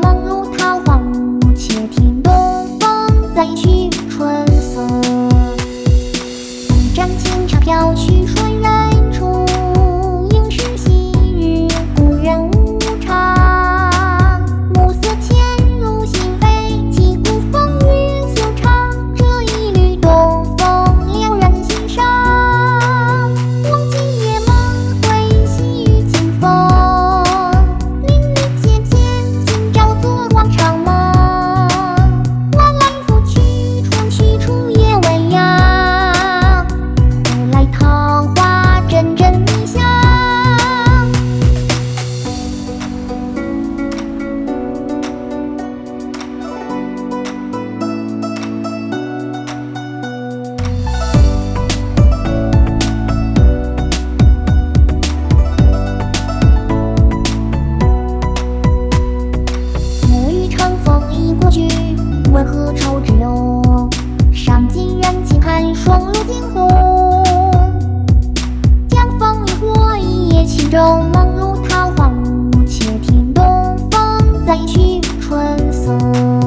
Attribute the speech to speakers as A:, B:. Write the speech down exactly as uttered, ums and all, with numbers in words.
A: 梦如桃花坞，且听东风再续春色。风沾轻纱飘去水人处，应是昔日故人无常。暮色潜入心扉，击鼓风雨修长。这一缕东风撩人心伤。忘记夜梦回细雨清风，林林阶阶今朝作广场梦。晚来拂去春去处也未央，回来桃花阵阵迷香。暮雨长风已过去，为何愁之有？上尽人情寒，霜露惊鸿。江枫渔火一叶轻舟，梦如桃花坞，且听东风再续春色。